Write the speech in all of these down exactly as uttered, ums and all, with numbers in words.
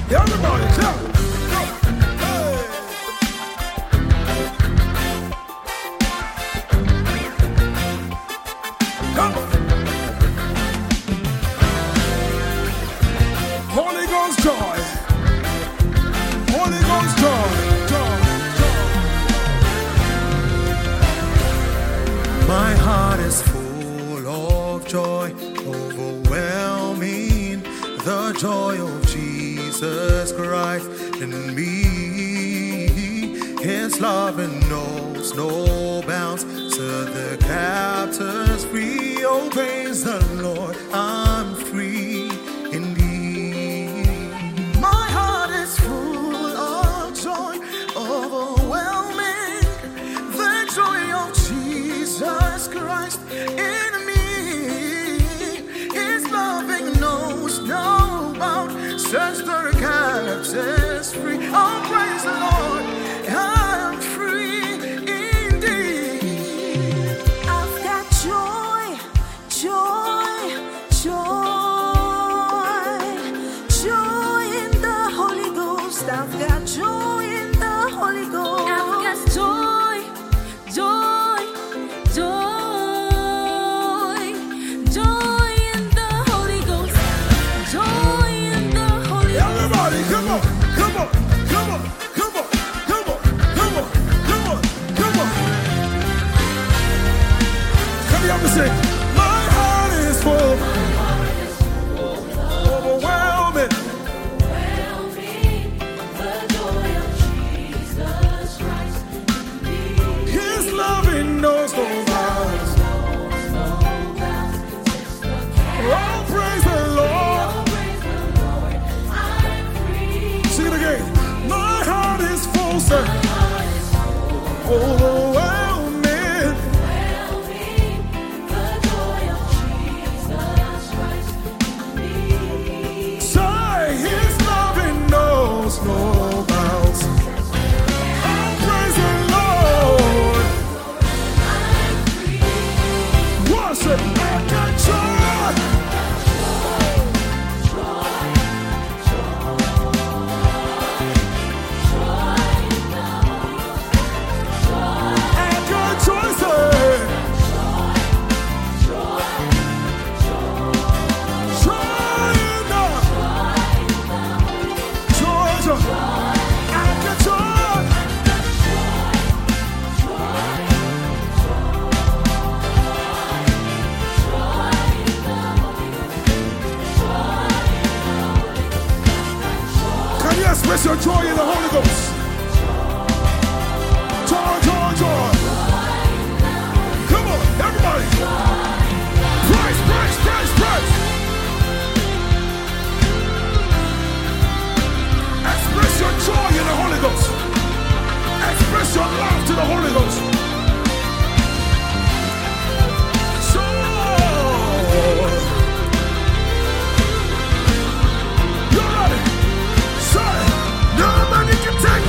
Everybody, clap. Hey. Come on. Holy Ghost joy. Holy Ghost joy. Joy. Joy. My heart is full of joy, overwhelming. The joy of Jesus Christ in me. His love knows no bounds. Set the captives free. Oh, praise the Lord, I'm free indeed. My heart is full of joy, overwhelming. The joy of Jesus Christ in me. His loving knows no bound. Sets the captives free. Oh, praise the Lord, I'm free indeed. I've got joy, joy, joy, joy in the Holy Ghost. I've got joy in the Holy Ghost. I've got joy, joy, joy, joy in the Holy Ghost. Joy in the Holy Ghost. Everybody, come on, come on, come on, come on, come on, come on, come on, come on. Come here, I'm gonna say, my heart is full, overwhelming. His loving knows no bounds. Oh, praise the Lord. Sing it again. My heart is full, sir. Overwhelming. Say, His loving knows no bounds. Oh, praise the Lord. Worship, I got joy. I got joy, sir. Joy in the joy, joy. I got joy. Can you express your joy in the Holy Ghost? Joy, joy, joy. Come on, everybody. Praise, praise, praise, praise. Express your joy in the Holy Ghost. Express your love to the Holy Ghost. Joy. You're ready. Say, nobody can take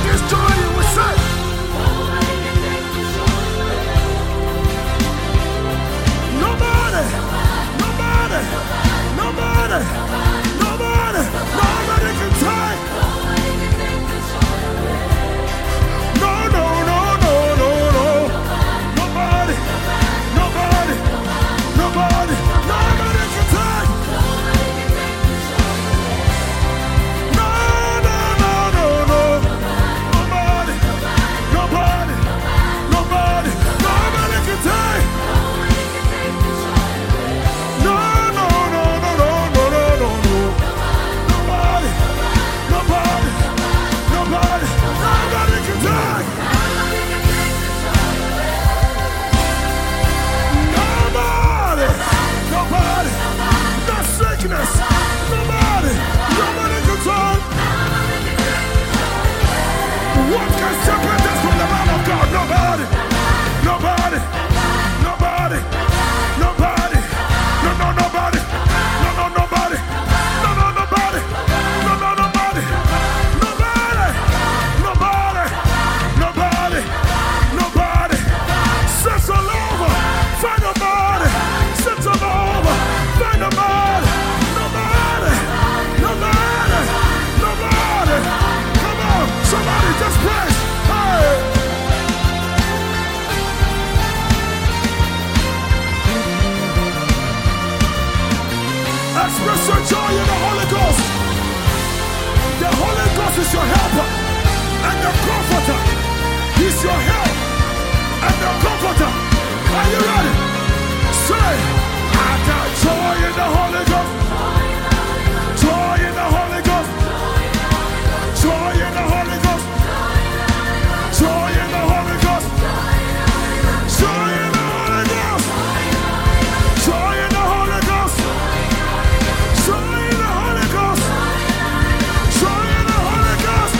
Express your joy in the Holy Ghost. The Holy Ghost is your helper and your comforter. He's your help and your comforter. Are you ready? Say, I got joy in the Holy Ghost. Joy in the Holy Ghost. Joy in the Holy Ghost. Joy in the Holy Ghost. Joy in the Holy Ghost. Joy in the Holy Ghost. Joy in the Holy Ghost. Joy in the Holy Ghost.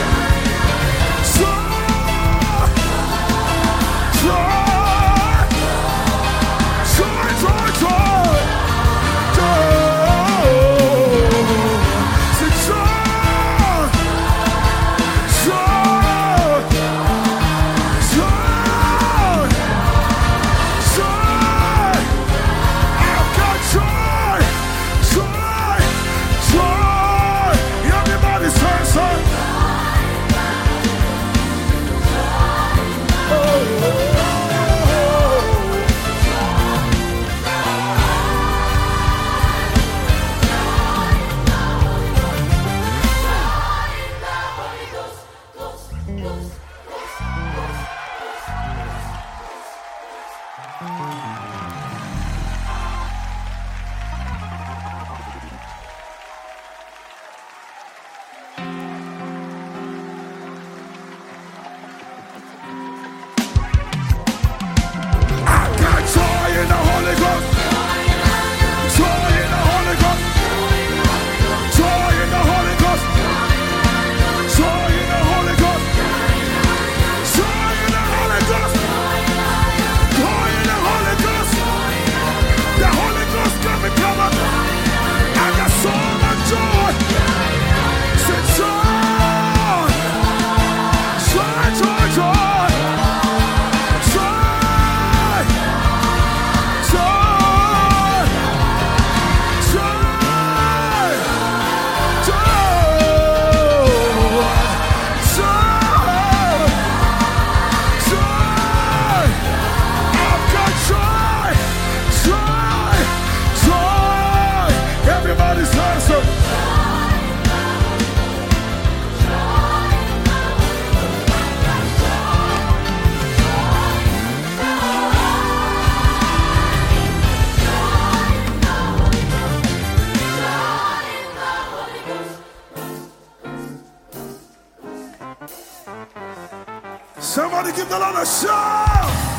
Joy. Joy. Joy. Joy. Joy. Say joy. Joy. Joy. Joy. I've got joy. Joy. Joy. Everybody say, say. Oh, oh, oh. I got joy in the Holy Ghost. Joy in the Holy Ghost. Joy in the Holy Ghost. Joy in the Holy Ghost. Joy in the Holy Ghost. Joy in the Holy Ghost. The Holy Ghost got me covered. I got so much joy. Say joy. Joy, joy, joy. Joy. Joy. Joy. Joy. Joy. I've got joy. Joy. Joy. Everybody's answer. Somebody give the Lord a shout.